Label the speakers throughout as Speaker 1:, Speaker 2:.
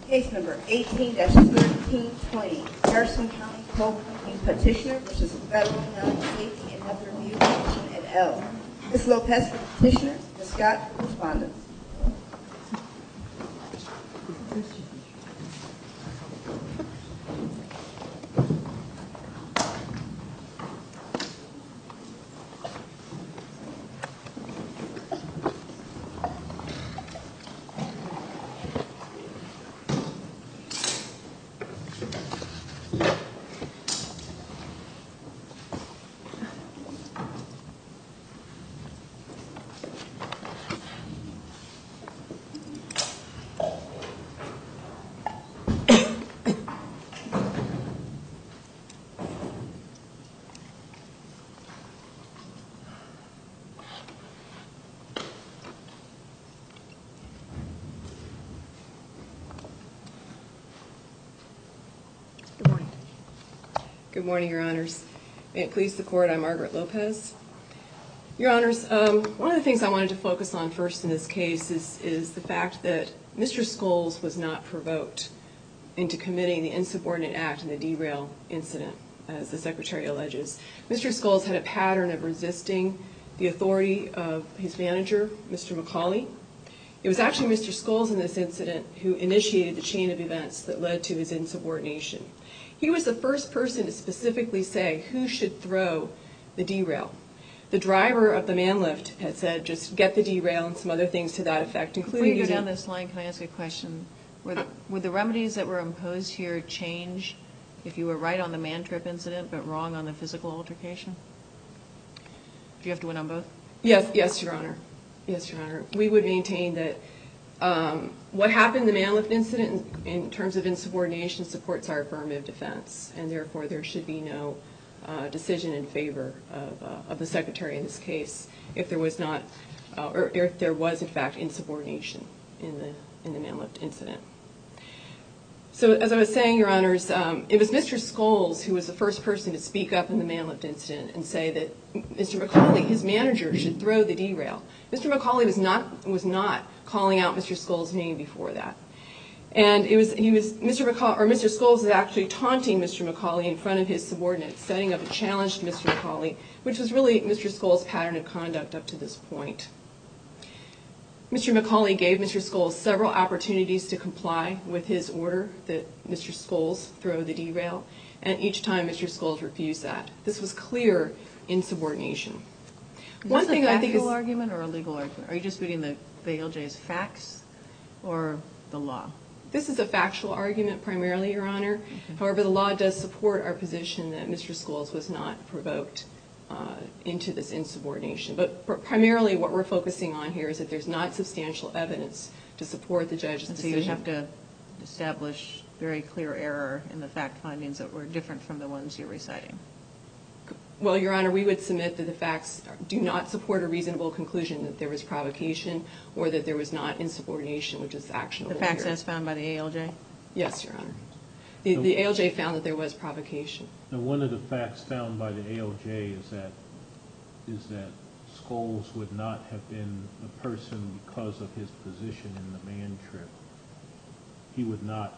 Speaker 1: Case number 18-1320, Harrison County Coal Company Petitioner v. Federal Health, Safety, and Health Review Commission et al. Ms. Lopez for petitioner, Ms. Scott for respondent.
Speaker 2: Good morning, Your Honors. May it please the Court, I'm Margaret Lopez. Your Honors, one of the things I wanted to focus on first in this case is the fact that Mr. Scholes was not provoked into committing the insubordinate act in the derail incident, as the Secretary alleges. Mr. Scholes had a pattern of resisting the authority of his manager, Mr. McCauley. It was actually Mr. Scholes in this incident who initiated the chain of events that led to his insubordination. He was the first person to specifically say who should throw the derail. The driver of the man lift had said, just get the derail and some other things to that effect, including
Speaker 3: Before you go down this line, can I ask a question? Would the remedies that were imposed here change if you were right on the man trip incident but wrong on the physical altercation? Do you have to win on both?
Speaker 2: Yes, Your Honor. Yes, Your Honor. We would maintain that what happened in the man lift incident in terms of insubordination supports our affirmative defense, and therefore there should be no decision in favor of the Secretary in this case if there was not, or if there was in fact insubordination in the man lift incident. So as I was saying, Your Honors, it was Mr. Scholes who was the first person to speak up in the man lift incident and say that Mr. McCauley, his manager, should throw the derail. Mr. McCauley was not calling out Mr. Scholes' name before that. And Mr. Scholes was actually taunting Mr. McCauley in front of his subordinates, setting up a challenge to Mr. McCauley, which was really Mr. Scholes' pattern of conduct up to this point. Mr. McCauley gave Mr. Scholes several opportunities to comply with his order that Mr. Scholes throw the derail, and each time Mr. Scholes refused that. This was clear insubordination.
Speaker 3: Is this a factual argument or a legal argument? Are you disputing the ALJ's facts or the law?
Speaker 2: This is a factual argument primarily, Your Honor. Okay. However, the law does support our position that Mr. Scholes was not provoked into this insubordination. But primarily what we're focusing on here is that there's not substantial evidence to support the judge's decision.
Speaker 3: So you have to establish very clear error in the fact findings that were different from the ones you're reciting.
Speaker 2: Well, Your Honor, we would submit that the facts do not support a reasonable conclusion that there was provocation or that there was not insubordination, which is actionable here.
Speaker 3: The facts as found by the ALJ?
Speaker 2: Yes, Your Honor. The ALJ found that there was provocation.
Speaker 4: Now, one of the facts found by the ALJ is that Scholes would not have been the person because of his position in the man trip. He would not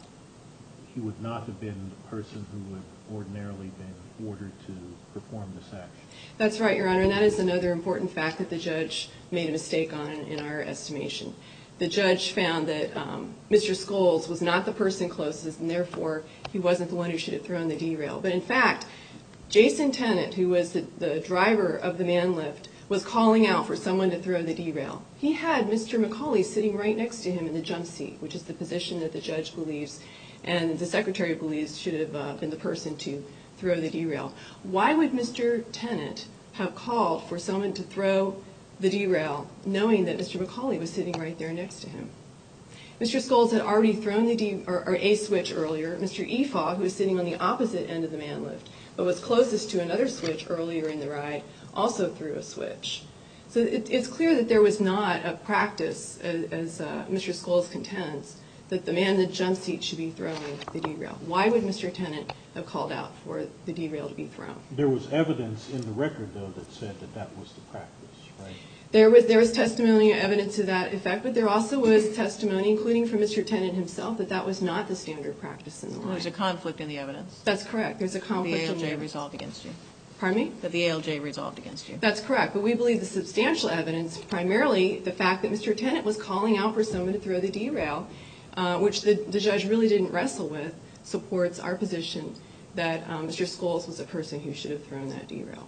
Speaker 4: have been the person who would ordinarily been ordered to perform this action.
Speaker 2: That's right, Your Honor, and that is another important fact that the judge made a mistake on in our estimation. The judge found that Mr. Scholes was not the person closest, and therefore he wasn't the one who should have thrown the derail. But in fact, Jason Tennant, who was the driver of the man lift, was calling out for someone to throw the derail. He had Mr. McCauley sitting right next to him in the jump seat, which is the position that the judge believes and the Secretary believes should have been the person to throw the derail. Why would Mr. Tennant have called for someone to throw the derail knowing that Mr. McCauley was sitting right there next to him? Mr. Scholes had already thrown a switch earlier. Mr. Efaw, who was sitting on the opposite end of the man lift but was closest to another switch earlier in the ride, also threw a switch. So it's clear that there was not a practice, as Mr. Scholes contends, that the man in the jump seat should be throwing the derail. Why would Mr. Tennant have called out for the derail to be thrown?
Speaker 4: There was evidence in the record, though, that said that that was the practice, right?
Speaker 2: There was testimony and evidence to that effect, but there also was testimony, including from Mr. Tennant himself, that that was not the standard practice in the line.
Speaker 3: There's a conflict in the evidence.
Speaker 2: That's correct. There's a conflict in the
Speaker 3: The ALJ
Speaker 2: evidence.
Speaker 3: resolved against you.
Speaker 2: Pardon me?
Speaker 3: That the ALJ resolved against you.
Speaker 2: That's correct, but we believe the substantial evidence, primarily the fact that Mr. Tennant was calling out for someone to throw the derail, which the judge really didn't wrestle with, supports our position that Mr. Scholes was a person who should have thrown that derail.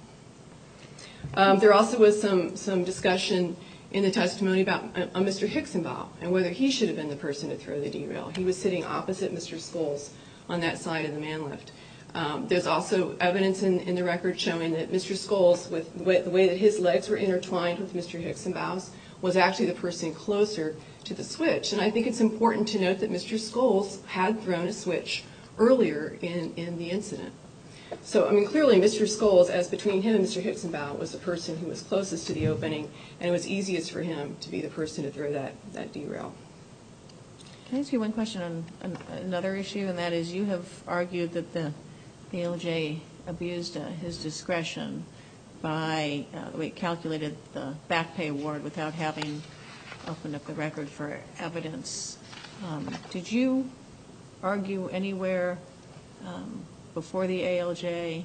Speaker 2: There also was some discussion in the testimony about Mr. Hicksonbaugh and whether he should have been the person to throw the derail. He was sitting opposite Mr. Scholes on that side of the man lift. There's also evidence in the record showing that Mr. Scholes, with the way that his legs were intertwined with Mr. Hicksonbaugh's, was actually the person closer to the switch. And I think it's important to note that Mr. Scholes had thrown a switch earlier in the incident. So, I mean, clearly Mr. Scholes, as between him and Mr. Hicksonbaugh, was the person who was closest to the opening, and it was easiest for him to be the person to throw that derail.
Speaker 3: Can I ask you one question on another issue, and that is you have argued that the ALJ abused his discretion by the way it calculated the back pay award without having opened up the record for evidence. Did you argue anywhere before the ALJ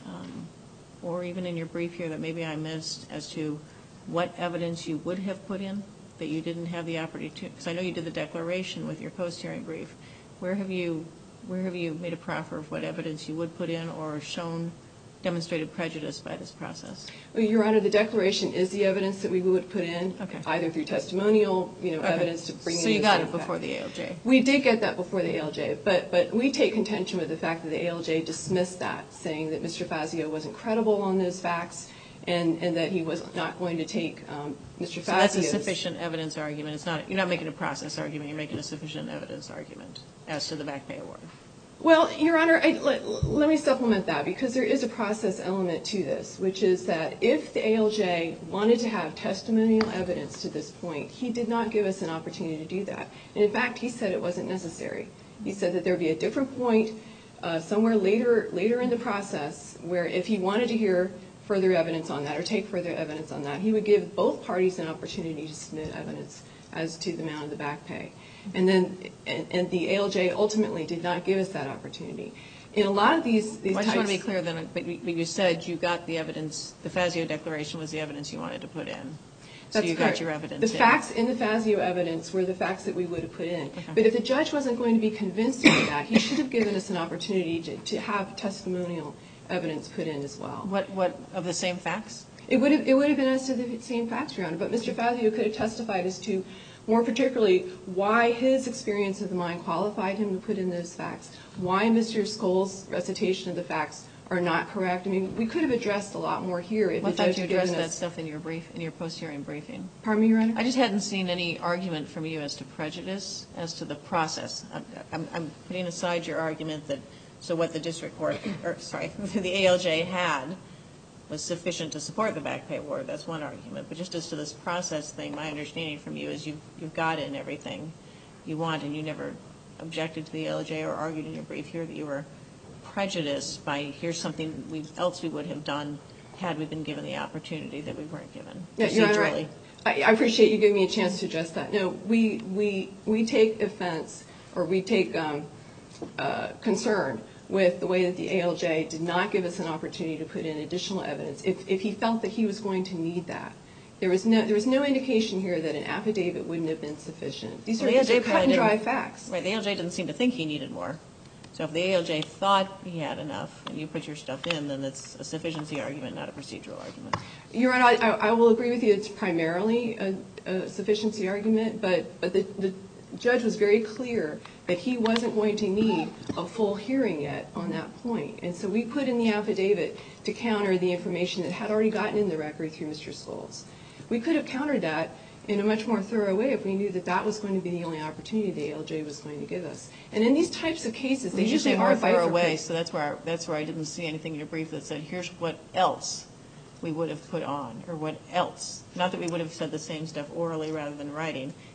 Speaker 3: or even in your brief here that maybe I missed as to what evidence you would have put in that you didn't have the opportunity to? Because I know you did the declaration with your post-hearing brief. Where have you made a proffer of what evidence you would put in or demonstrated prejudice by this process?
Speaker 2: Well, Your Honor, the declaration is the evidence that we would put in, either through testimonial, evidence to bring in.
Speaker 3: So you got it before the ALJ? We
Speaker 2: did get that before the ALJ, but we take contention with the fact that the ALJ dismissed that, saying that Mr. Fazio wasn't credible on those facts and that he was not going to take Mr. Fazio's.
Speaker 3: So that's a sufficient evidence argument. You're not making a process argument. You're making a sufficient evidence argument as to the back pay award.
Speaker 2: Well, Your Honor, let me supplement that, because there is a process element to this, which is that if the ALJ wanted to have testimonial evidence to this point, he did not give us an opportunity to do that. And in fact, he said it wasn't necessary. He said that there would be a different point somewhere later in the process where if he wanted to hear further evidence on that or take further evidence on that, he would give both parties an opportunity to submit evidence as to the amount of the back pay. And the ALJ ultimately did not give us that opportunity. In a lot of these types...
Speaker 3: I just want to be clear then, but you said you got the evidence, the Fazio declaration was the evidence you wanted to put in. So you got your evidence in.
Speaker 2: The facts in the Fazio evidence were the facts that we would have put in. Okay. But if the judge wasn't going to be convinced of that, he should have given us an opportunity to have testimonial evidence put in as well.
Speaker 3: What of the same facts?
Speaker 2: It would have been as to the same facts, Your Honor, but Mr. Fazio could have testified as to more particularly why his experience of the mine qualified him to put in those facts, why Mr. Skoll's recitation of the facts are not correct. I mean, we could have addressed a lot more here if the judge had given us...
Speaker 3: What thought you addressed that stuff in your post-hearing briefing?
Speaker 2: Pardon me, Your Honor?
Speaker 3: I just hadn't seen any argument from you as to prejudice, as to the process. I'm putting aside your argument that so what the district court, or sorry, the ALJ had was sufficient to support the back pay award. That's one argument. But just as to this process thing, my understanding from you is you've got in everything you want, and you never objected to the ALJ or argued in your brief here that you were prejudiced by here's something else we would have done had we been given the opportunity that we weren't given procedurally.
Speaker 2: I appreciate you giving me a chance to address that. No, we take offense, or we take concern with the way that the ALJ did not give us an opportunity to put in additional evidence if he felt that he was going to need that. There was no indication here that an affidavit wouldn't have been sufficient. These are cut and dry facts.
Speaker 3: Right, the ALJ didn't seem to think he needed more. So if the ALJ thought he had enough and you put your stuff in, then it's a sufficiency argument, not a procedural argument.
Speaker 2: Your Honor, I will agree with you. It's primarily a sufficiency argument, but the judge was very clear that he wasn't going to need a full hearing yet on that point. And so we put in the affidavit to counter the information that had already gotten in the record through Mr. Scholes. We could have countered that in a much more thorough way if we knew that that was going to be the only opportunity the ALJ was going to give us. And in these types of cases, they usually are bifurcated.
Speaker 3: So that's where I didn't see anything in your brief that said, here's what else we would have put on, or what else. Not that we would have said the same stuff orally rather than writing.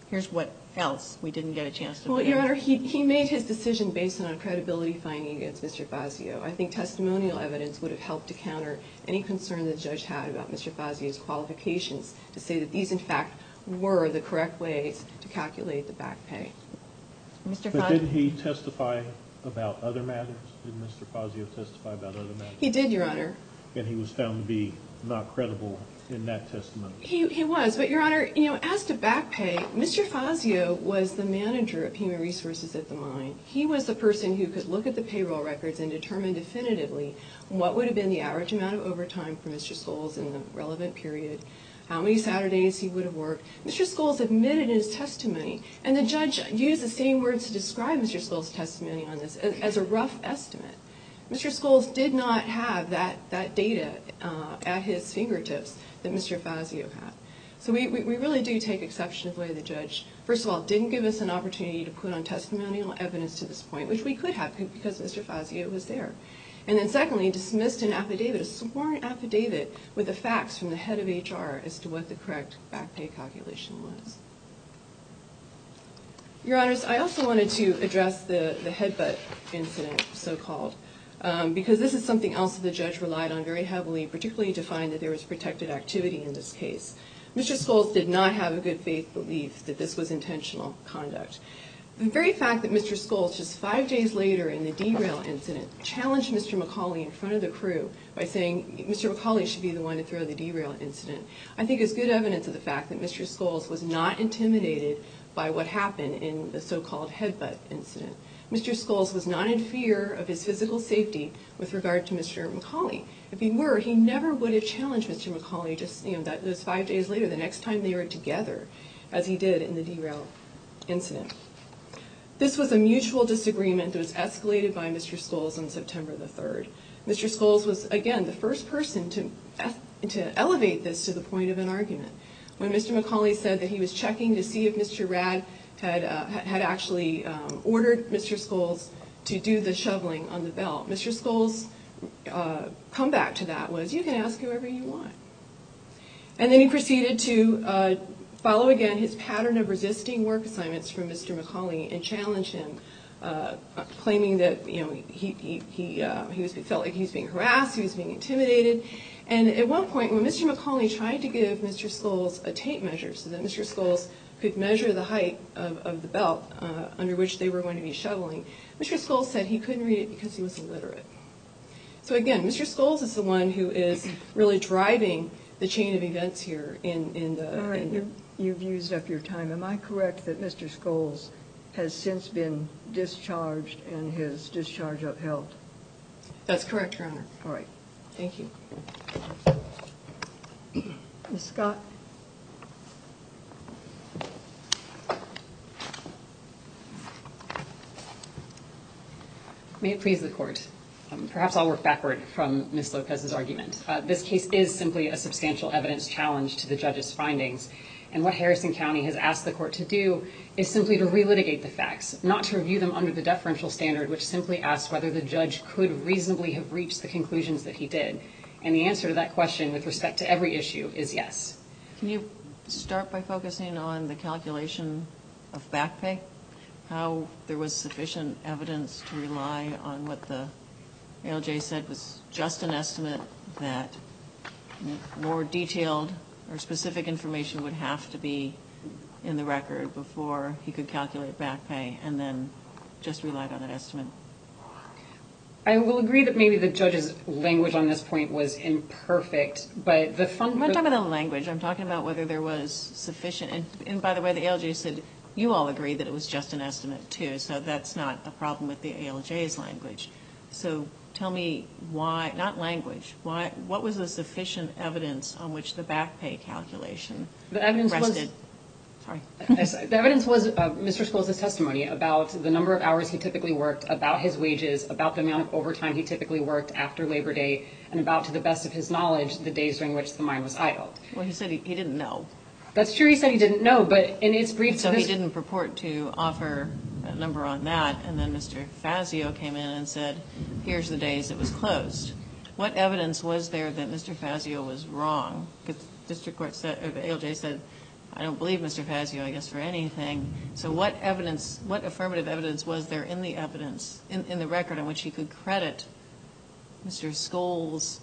Speaker 3: here's what else we didn't get a chance to
Speaker 2: Well,
Speaker 3: put
Speaker 2: Your
Speaker 3: in.
Speaker 2: Honor, he made his decision based on a credibility finding against Mr. Fazio. I think testimonial evidence would have helped to counter any concern the judge had about Mr. Fazio's qualifications to say that these, in fact, were the correct ways to calculate the back pay.
Speaker 3: Mr.
Speaker 4: But
Speaker 3: Fazio?
Speaker 4: didn't he testify about other matters? Did Mr. Fazio testify about other matters?
Speaker 2: He did, Your Honor.
Speaker 4: And he was found to be not credible in that testimony.
Speaker 2: He was, but Your Honor, as to back pay, Mr. Fazio was the manager of human resources at the mine. He was the person who could look at the payroll records and determine definitively what would have been the average amount of overtime for Mr. Scholes in the relevant period, how many Saturdays he would have worked. Mr. Scholes admitted in his testimony, and the judge used the same words to describe Mr. Scholes' testimony on this, as a rough estimate. Mr. Scholes did not have that data at his fingertips that Mr. Fazio had. So we really do take exception to the way the judge, first of all, didn't give us an opportunity to put on testimonial evidence to this point, which we could have because Mr. Fazio was there. And then secondly, dismissed an affidavit, a sworn affidavit, with the facts from the head of HR as to what the correct back pay calculation was. Your Honors, I also wanted to address the headbutt incident, so-called, because this is something else that the judge relied on very heavily, particularly to find that there was protected activity in this case. Mr. Scholes did not have a good faith belief that this was intentional conduct. The very fact that Mr. Scholes, just 5 days later in the derail incident, challenged Mr. McCauley in front of the crew by saying Mr. McCauley should be the one to throw the derail incident, I think is good evidence of the fact that Mr. Scholes was not intimidated by what happened in the so-called headbutt incident. Mr. Scholes was not in fear of his physical safety with regard to Mr. McCauley. If he were, he never would have challenged Mr. McCauley just, those 5 days later, the next time they were together, as he did in the derail incident. This was a mutual disagreement that was escalated by Mr. Scholes on September the 3rd. Mr. Scholes was, again, the first person to elevate this to the point of an argument. When Mr. McCauley said that he was checking to see if Mr. Rad had actually ordered Mr. Scholes to do the shoveling on the belt, Mr. Scholes' comeback to that was, you can ask whoever you want. And then he proceeded to follow again his pattern of resisting work assignments from Mr. McCauley and challenge him, claiming that he felt like he was being harassed, he was being intimidated. And at one point, when Mr. McCauley tried to give Mr. Scholes a tape measure so that Mr. Scholes could measure the height of the belt under which they were going to be shoveling, Mr. Scholes said he couldn't read it because he was illiterate. So again, Mr. Scholes is the one who is really driving the chain of events here in the...
Speaker 5: All right, you've used up your time. Am I correct that Mr. Scholes has since been discharged and his discharge upheld?
Speaker 2: That's correct, Your Honor.
Speaker 5: All right.
Speaker 2: Thank you.
Speaker 5: Ms. Scott?
Speaker 6: May it please the Court. Perhaps I'll work backward from Ms. Lopez's argument. This case is simply a substantial evidence challenge to the judge's findings, and what Harrison County has asked the Court to do is simply to relitigate the facts, not to review them under the deferential standard, which simply asks whether the judge could reasonably have reached the conclusions that he did. And the answer to that question with respect to every issue is yes.
Speaker 3: Can you start by focusing on the calculation of back pay? How there was sufficient evidence to rely on what the ALJ said was just an estimate, that more detailed or specific information would have to be in the record before he could calculate back pay, and then just relied on that estimate?
Speaker 6: I will agree that maybe the judge's language on this point was imperfect, but the
Speaker 3: I'm not talking about the language. I'm talking about whether there was sufficient. And by the way, the ALJ said you all agreed that it was just an estimate, too, so that's not a problem with the ALJ's language. So tell me why, not language, what was the sufficient evidence on which the back pay calculation rested?
Speaker 6: The evidence was Mr. Scholes' testimony about the number of hours he typically worked, about his wages, about the amount of overtime he typically worked after Labor Day, and about, to the best of his knowledge, the days during which the mine was idled.
Speaker 3: Well, he said he didn't know.
Speaker 6: That's true, he said he didn't know, but in its brief...
Speaker 3: So he didn't purport to offer a number on that, and then Mr. Fazio came in and said, here's the days it was closed. What evidence was there that Mr. Fazio was wrong? Because the district court said, or the ALJ said, I don't believe Mr. Fazio, I guess, for anything. So what evidence, what affirmative evidence was there in the evidence, in the record on which he could credit Mr. Scholes'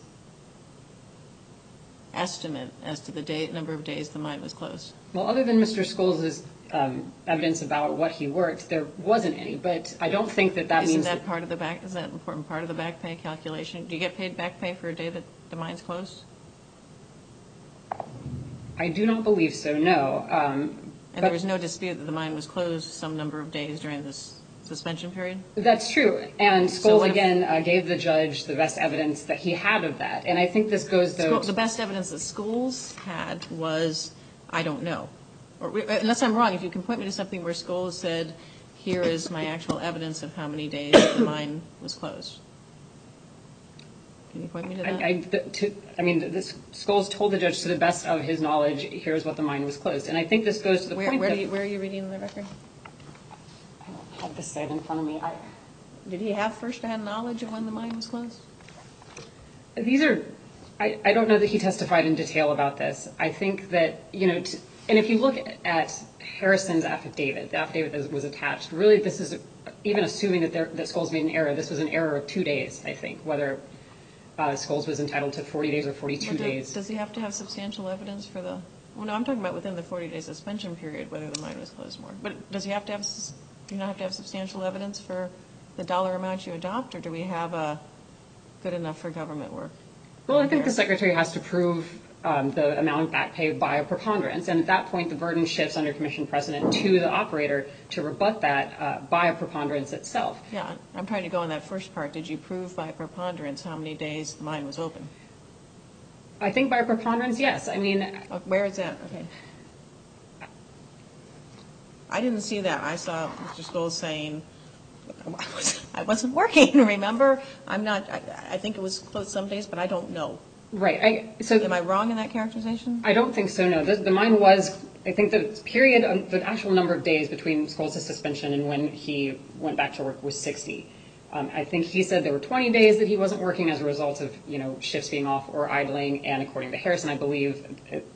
Speaker 3: estimate as to the number of days the mine was closed?
Speaker 6: Well, other than Mr. Scholes' evidence about what he worked, there wasn't any. But I don't think that means...
Speaker 3: Isn't that part of the back? Is that an important part of the back pay calculation? Do you get paid back pay for a day that the mine's closed?
Speaker 6: I do not believe so, no.
Speaker 3: And there was no dispute that the mine was closed some number of days during this suspension period?
Speaker 6: That's true. And Scholes, again, gave the judge the best evidence that he had of that. And I think this goes, though...
Speaker 3: The best evidence that Scholes had was, I don't know. Or, unless I'm wrong, if you can point me to something where Scholes said, here is my actual evidence of how many days the mine was closed. Can you point me to that?
Speaker 6: Scholes told the judge, to the best of his knowledge, here's what the mine was closed. And I think this goes to the point that...
Speaker 3: Where are you reading the record?
Speaker 6: I don't have this site in front of me.
Speaker 3: Did he have first-hand knowledge of when the mine was closed?
Speaker 6: These are... I don't know that he testified in detail about this. I think that, and if you look at Harrison's affidavit, the affidavit that was attached, really this is, even assuming that Scholes made an error, this was an error of 2 days, I think, whether Scholes was entitled to 40 days or 42 days.
Speaker 3: Does he have to have substantial evidence for the... Well, no, I'm talking about within the 40-day suspension period, whether the mine was closed more. But does he have to have... Do you not have to have substantial evidence for the dollar amount you adopt, or do we have a good enough for government work?
Speaker 6: Well, I think the Secretary has to prove the amount of back pay by a preponderance. And at that point, the burden shifts under commission precedent to the operator to rebut that by a preponderance itself.
Speaker 3: Yeah, I'm trying to go on that first part. Did you prove by preponderance how many days the mine was open?
Speaker 6: I think by preponderance, yes. I mean...
Speaker 3: Where is that? Okay. I didn't see that. I saw Mr. Scholes saying, I wasn't working, remember? I think it was closed some days, but I don't know.
Speaker 6: Right.
Speaker 3: Am I wrong in that characterization?
Speaker 6: I don't think so, no. The mine was, I think the period, the actual number of days between Scholes' suspension and when he went back to work was 60. I think he said there were 20 days that he wasn't working as a result of, shifts being off or idling. And according to Harrison, I believe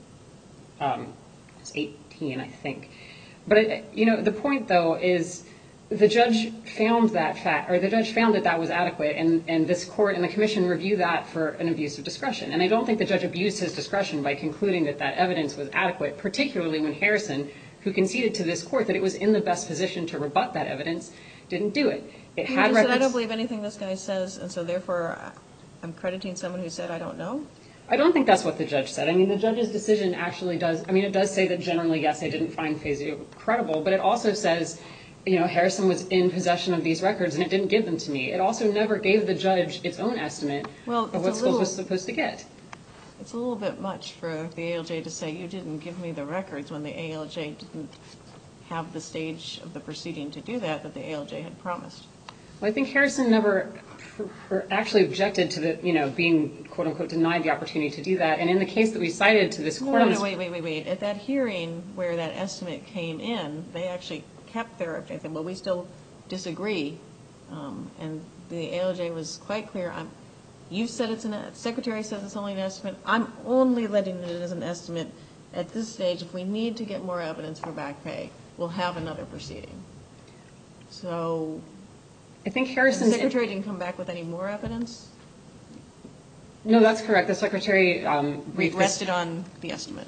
Speaker 6: it's 18, I think. But, the point, though, is the judge found that that was adequate, and this court and the commission reviewed that for an abuse of discretion. And I don't think the judge abused his discretion by concluding that evidence was adequate, particularly when Harrison, who conceded to this court that it was in the best position to rebut that evidence, didn't do it. It had records.
Speaker 3: I don't believe anything this guy says, and so therefore I'm crediting someone who said I don't know?
Speaker 6: I don't think that's what the judge said. I mean, the judge's decision actually does, it does say that generally, yes, I didn't find Fazio credible, but it also says, Harrison was in possession of these records and it didn't give them to me. It also never gave the judge its own estimate of what Scholes was supposed to get.
Speaker 3: It's a little bit much for the ALJ to say, you didn't give me the records when the ALJ didn't have the stage of the proceeding to do that the ALJ had promised.
Speaker 6: Well, I think Harrison never actually objected to being, quote unquote, denied the opportunity to do that. And in the case that we cited to this court...
Speaker 3: No, wait. At that hearing where that estimate came in, they actually kept their objection. Well, we still disagree. And the ALJ was quite clear. You said Secretary says it's only an estimate. I'm only letting it as an estimate at this stage. If we need to get more evidence for back pay, we'll have another proceeding. So...
Speaker 6: I think Harrison's...
Speaker 3: The Secretary didn't come back with any more evidence?
Speaker 6: No, that's correct. The Secretary...
Speaker 3: rested on the estimate.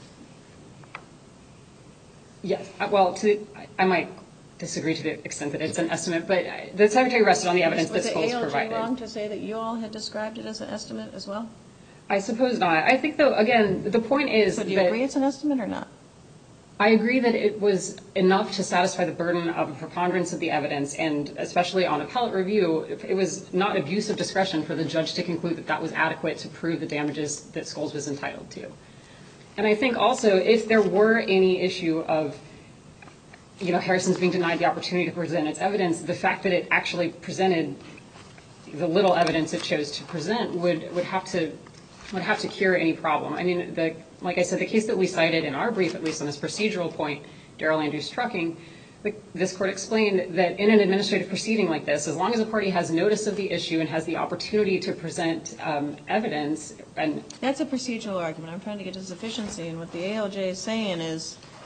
Speaker 6: Yes. Well, I might disagree to the extent that it's an estimate, but the Secretary rested on the evidence that Scholes provided.
Speaker 3: Was the ALJ wrong to say that you all had described it as an estimate as well?
Speaker 6: I suppose not. I think, though, again, the point is that...
Speaker 3: So do you agree it's an estimate or not?
Speaker 6: I agree that it was enough to satisfy the burden of a preponderance of the evidence, and especially on appellate review, it was not abuse of discretion for the judge to conclude that that was adequate to prove the damages that Scholes was entitled to. And I think also, if there were any issue of, Harrison's being denied the opportunity to present its evidence, the fact that it actually presented the little evidence it chose to present would have to cure any problem. I mean, like I said, the case that we cited in our brief, at least on this procedural point, Darrell Andrews Trucking, this court explained that in an administrative proceeding like this, as long as a party has notice of the issue and has the opportunity to present evidence... and
Speaker 3: that's a procedural argument. I'm trying to get to sufficiency, and what the ALJ is saying is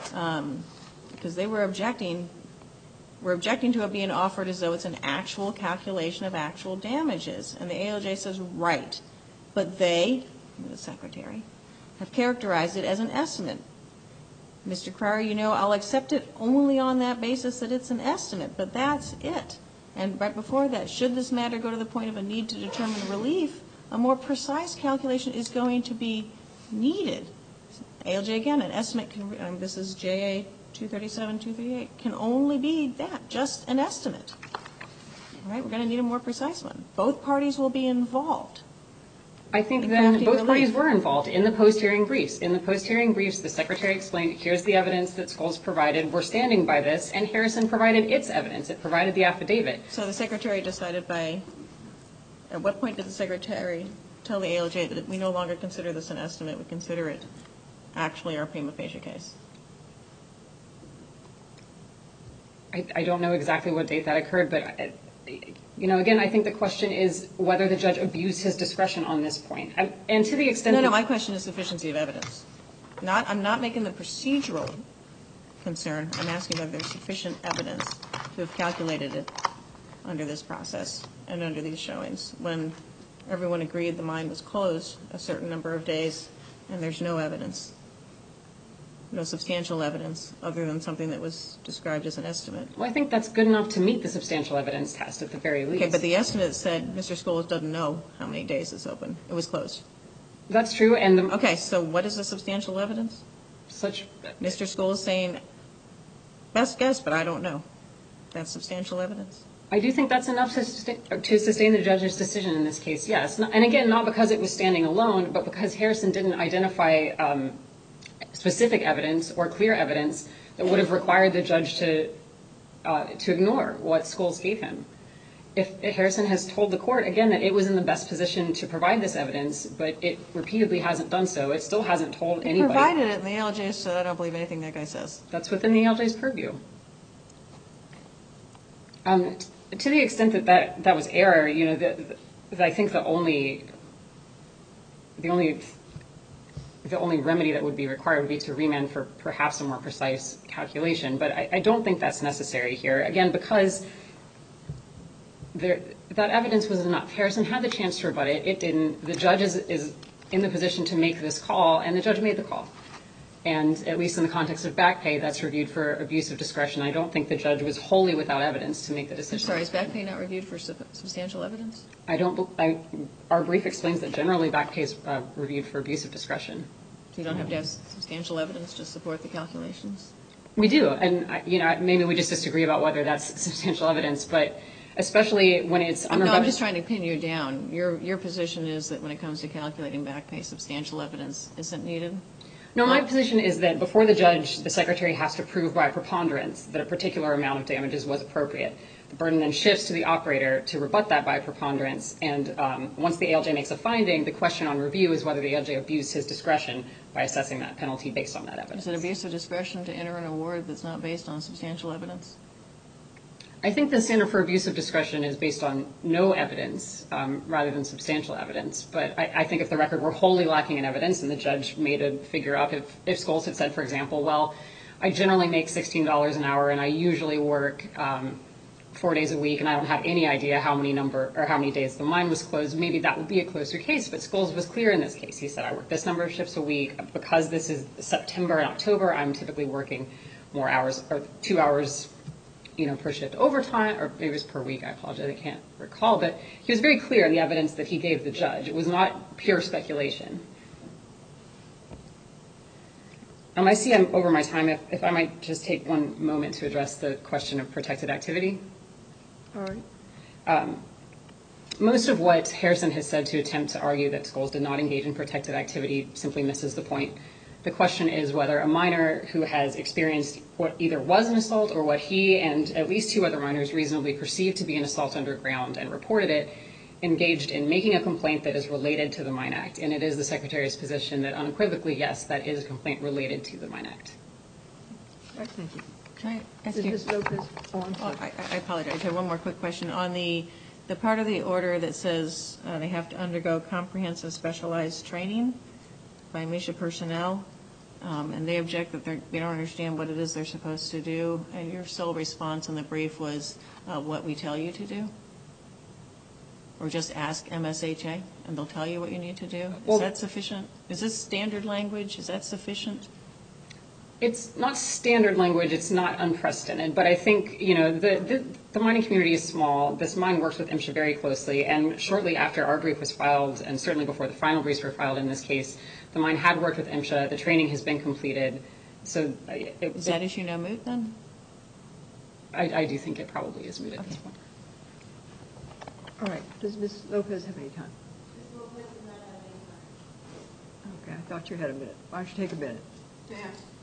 Speaker 3: because they were objecting. We're objecting to it being offered as though it's an actual calculation of actual damages. And the ALJ says, right. But they, the Secretary, have characterized it as an estimate. Mr. Cryer, you know, I'll accept it only on that basis that it's an estimate, but that's it. And right before that, should this matter go to the point of a need to determine relief, a more precise calculation is going to be needed. ALJ, again, an estimate, this is JA 237, 238, can only be that, just an estimate. All right, we're going to need a more precise one. Both parties will be involved.
Speaker 6: I think then both parties were involved in the post-hearing briefs. In the post-hearing briefs, the Secretary explained, here's the evidence that Scholes provided. We're standing by this. And Harrison provided its evidence. It provided the affidavit.
Speaker 3: So the Secretary decided by, at what point did the Secretary tell the ALJ that we no longer consider this an estimate, we consider it actually our prima facie case?
Speaker 6: I don't know exactly what date that occurred, but you know, again, I think the question is whether the judge abused his discretion on this point. And to the extent
Speaker 3: No, my question is sufficiency of evidence. I'm not making the procedural concern. I'm asking whether there's sufficient evidence to have calculated it under this process and under these showings when everyone agreed the mine was closed a certain number of days and there's no evidence, no substantial evidence other than something that was described as an estimate.
Speaker 6: Well, I think that's good enough to meet the substantial evidence test at the very least.
Speaker 3: Okay, but the estimate said Mr. Scholes doesn't know how many days it's open. It was closed.
Speaker 6: That's true. And
Speaker 3: okay, so what is the substantial evidence? Mr. Scholes saying, best guess, but I don't know. That's substantial evidence?
Speaker 6: I do think that's enough to sustain the judge's decision in this case, yes. And again, not because it was standing alone, but because Harrison didn't identify specific evidence or clear evidence that would have required the judge to ignore what Scholes gave him. If Harrison has told the court, again, that it was in the best position to provide this evidence, but it repeatedly hasn't done so, it still hasn't told anybody.
Speaker 3: He provided it, and the ALJ said, I don't believe anything that guy says.
Speaker 6: That's within the ALJ's purview. To the extent that was error, you know, I think the only remedy that would be required would be to remand for perhaps a more precise calculation. But I don't think that's necessary here. Again, because that evidence was enough. Harrison had the chance to rebut it. It didn't. The judge is in the position to make this call, and the judge made the call. And at least in the context of back pay, that's reviewed for abuse of discretion. I don't think the judge was wholly without evidence to make the decision.
Speaker 3: I'm sorry, is back pay not reviewed for substantial evidence?
Speaker 6: Our brief explains that generally back pay is reviewed for abuse of discretion.
Speaker 3: So you don't have to have substantial evidence to support the calculations?
Speaker 6: We do, and you know, maybe we just disagree about whether that's substantial evidence, but especially when it's unrebutted.
Speaker 3: No, I'm just trying to pin you down. Your position is that when it comes to calculating back pay, substantial evidence isn't needed?
Speaker 6: No, my position is that before the judge, the secretary has to prove by preponderance that a particular amount of damages was appropriate. The burden then shifts to the operator to rebut that by preponderance, and once the ALJ makes a finding, the question on review is whether the ALJ abused his discretion by assessing that penalty based on that evidence.
Speaker 3: Is it abuse of discretion to enter an award that's not based on substantial evidence?
Speaker 6: I think the standard for abuse of discretion is based on no evidence rather than substantial evidence. But I think if the record were wholly lacking in evidence and the judge made a figure up, if Scholes had said, for example, well, I generally make $16 an hour and I usually work 4 days a week and I don't have any idea how many days the mine was closed, maybe that would be a closer case. But Scholes was clear in this case. He said, I work this number of shifts a week. Because this is September and October, I'm typically working more hours, or 2 hours per shift overtime, or maybe it was per week, I apologize, I can't recall, but he was very clear in the evidence that he gave the judge. It was not pure speculation. I see I'm over my time. If I might just take one moment to address the question of protected activity.
Speaker 5: All right.
Speaker 6: Most of what Harrison has said to attempt to argue that Scholes did not engage in protected activity simply misses the point. The question is whether a miner who has experienced what either was an assault or what he and at least 2 other miners reasonably perceived to be an assault underground and reported it, engaged in making a complaint that is related to the Mine Act. And it is the Secretary's position that unequivocally, yes, that is a complaint related to the Mine Act.
Speaker 5: All right, thank you.
Speaker 3: Can I ask you?
Speaker 5: Ms. Lopez.
Speaker 3: I apologize. I have one more quick question. On the part of the order that says they have to undergo comprehensive specialized training by MSHA personnel, and they object that they don't understand what it is they're supposed to do, and your sole response in the brief was what we tell you to do? Or just ask MSHA, and they'll tell you what you need to do? Is that sufficient? Is this standard language? Is that sufficient?
Speaker 6: It's not standard language. It's not unprecedented. But I think, the mining community is small. This mine works with MSHA very closely. And shortly after our brief was filed, and certainly before the final briefs were filed in this case, the mine had worked with MSHA. The training has been completed. So
Speaker 3: is that issue now moot then?
Speaker 5: Okay.
Speaker 6: I do think it probably is moot at this point.
Speaker 5: All right. Does Ms. Lopez have any time?
Speaker 7: Ms. Lopez does not have any time.
Speaker 5: Okay, I thought you had a minute. Why don't you take a minute?
Speaker 2: Yeah.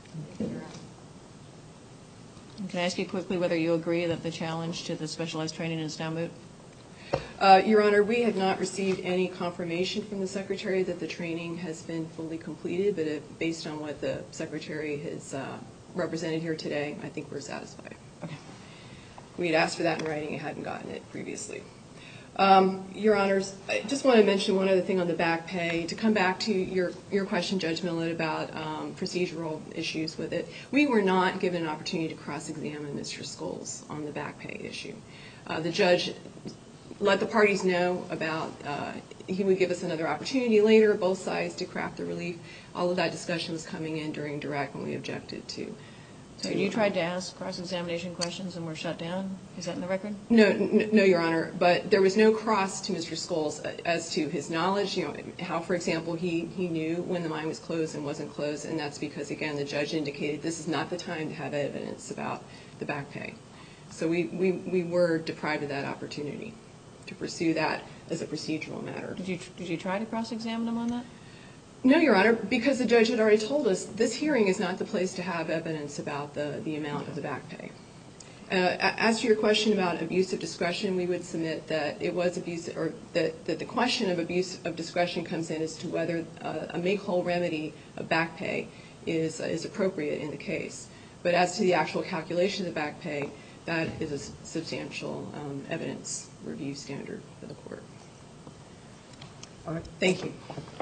Speaker 3: Can I ask you quickly whether you agree that the challenge to the specialized training is now moot?
Speaker 2: Your Honor, we have not received any confirmation from the Secretary that the training has been fully completed, but based on what the Secretary has represented here today, I think we're satisfied.
Speaker 3: Okay.
Speaker 2: We had asked for that in writing and hadn't gotten it previously. Your Honors, I just want to mention one other thing on the back pay. To come back to your question, Judge Millett, about procedural issues with it, we were not given an opportunity to cross-examine Mr. Scholes on the back pay issue. The judge let the parties know about he would give us another opportunity later, both sides, to craft the relief. All of that discussion was coming in during direct when we objected to.
Speaker 3: So you tried to ask cross-examination questions and were shut down? Is that in the record?
Speaker 2: No, Your Honor. But there was no cross to Mr. Scholes as to his knowledge, how, for example, he knew when the mine was closed and wasn't closed, and that's because, again, the judge indicated this is not the time to have evidence about the back pay. So we were deprived of that opportunity to pursue that as a procedural matter.
Speaker 3: Did you try to cross-examine him on that?
Speaker 2: No, Your Honor, because the judge had already told us this hearing is not the place to have evidence about the amount of the back pay. As to your question about abuse of discretion, we would submit that it was abuse, or that the question of abuse of discretion comes in as to whether a make-whole remedy of back pay is appropriate in the case. But as to the actual calculation of the back pay, that is a substantial evidence review standard for the court.
Speaker 5: All right.
Speaker 2: Thank you.